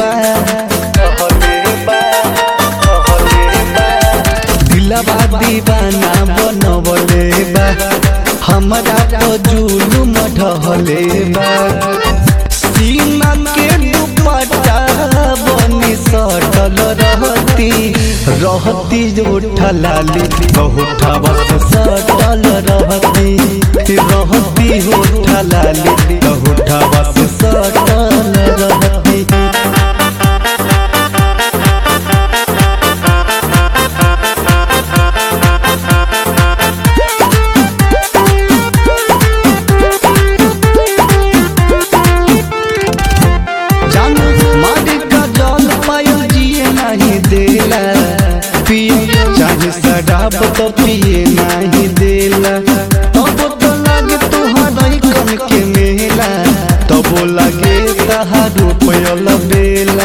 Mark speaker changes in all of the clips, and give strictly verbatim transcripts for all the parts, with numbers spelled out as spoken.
Speaker 1: बा दिलवा दीवाना बनवले बा हमरा तो जुलुम ढहले बा सीना के दुपट्टा बनी सटल रहती रहती उठलाली बहुठवा से सटल रहती रहती उठलाली बहुठवा से सटल रहती चाहे शराब तो पिए नहीं देला तब तो लगे तुहर कन के मेला तब लगे तहार रुपयल बेला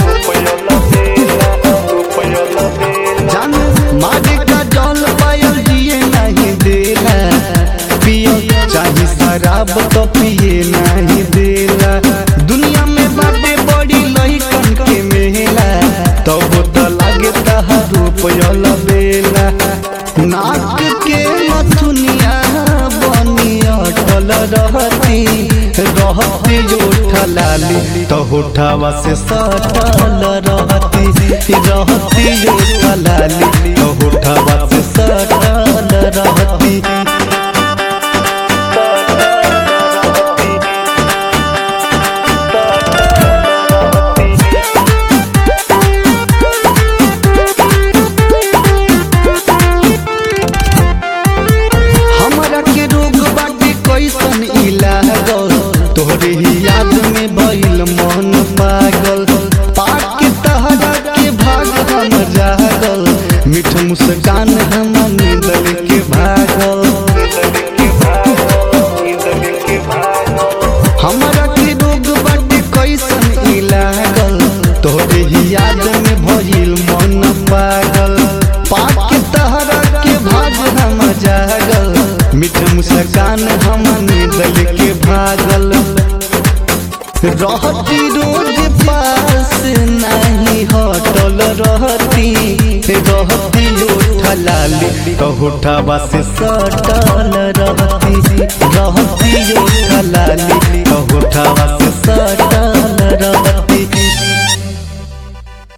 Speaker 1: जान मारे का जल पायल जिए नहीं देला पिए चाहे शराब तो पिए नहीं देला दुनिया में बाटे बड़ी लइकन के मेला तब तो लगे तहार रुपयल बेला नाक के मथुनिया बनी अटल रहती रहती उठलाली तो उठावा से सटल रहती रहती उठलाली तो उठावा से सटल रहती तोहरे ही याद में भइल मन पागल पाक के तहरा के भाग हम जागल मीठ मुस्कान हम निदल के भागल हमरा के रोग बाटे कैसन ई लागल तोहरे ही याद में भइल मन पागल पाक के तहरा के भाग हम जागल मीठ मुस्कान हम निदल के भागल रहती रोज पास नहीं हटल रहती रहती उठलाली तो उठवा से सटल रहती रहती